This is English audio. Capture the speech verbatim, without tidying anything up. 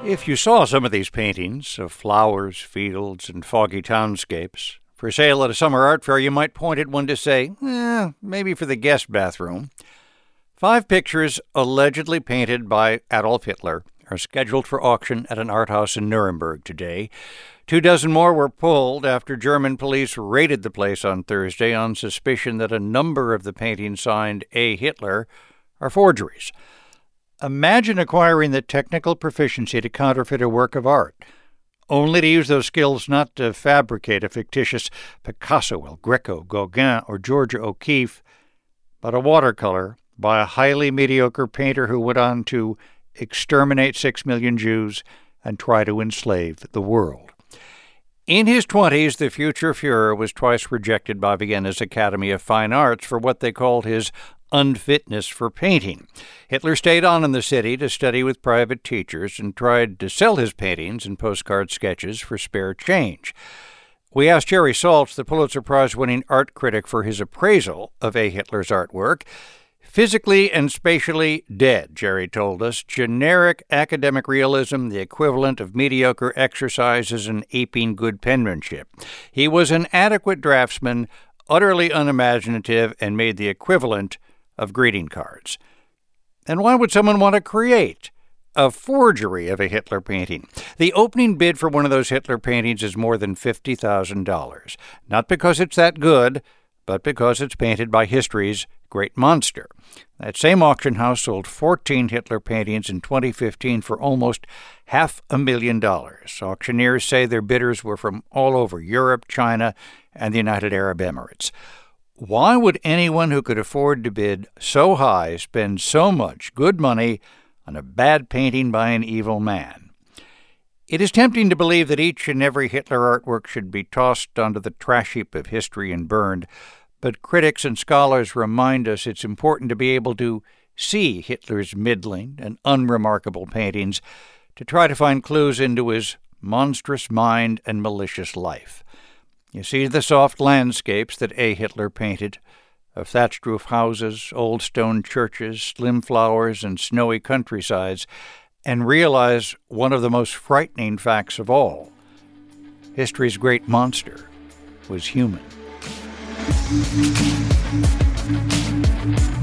If you saw some of these paintings of flowers, fields, and foggy townscapes for sale at a summer art fair, you might point at one to say, eh, maybe for the guest bathroom. Five pictures allegedly painted by Adolf Hitler are scheduled for auction at an art house in Nuremberg today. Two dozen more were pulled after German police raided the place on Thursday on suspicion that a number of the paintings signed A. Hitler are forgeries. Imagine acquiring the technical proficiency to counterfeit a work of art, only to use those skills not to fabricate a fictitious Picasso, El Greco, Gauguin, or Georgia O'Keeffe, but a watercolor by a highly mediocre painter who went on to exterminate six million Jews and try to enslave the world. In his twenties, the future Fuhrer was twice rejected by Vienna's Academy of Fine Arts for what they called his unfitness for painting. Hitler stayed on in the city to study with private teachers and tried to sell his paintings and postcard sketches for spare change. We asked Jerry Saltz, the Pulitzer Prize-winning art critic, for his appraisal of A. Hitler's artwork. Physically and spatially dead, Jerry told us. Generic academic realism, the equivalent of mediocre exercises and aping good penmanship. He was an adequate draftsman, utterly unimaginative, and made the equivalent of greeting cards. And why would someone want to create a forgery of a Hitler painting? The opening bid for one of those Hitler paintings is more than fifty thousand dollars. Not because it's that good, but because it's painted by history's great monster. That same auction house sold fourteen Hitler paintings in twenty fifteen for almost half a million dollars. Auctioneers say their bidders were from all over Europe, China, and the United Arab Emirates. Why would anyone who could afford to bid so high spend so much good money on a bad painting by an evil man? It is tempting to believe that each and every Hitler artwork should be tossed onto the trash heap of history and burned, but critics and scholars remind us it's important to be able to see Hitler's middling and unremarkable paintings to try to find clues into his monstrous mind and malicious life. You see the soft landscapes that A. Hitler painted, of thatched roof houses, old stone churches, slim flowers, and snowy countrysides, and realize one of the most frightening facts of all. History's great monster was human.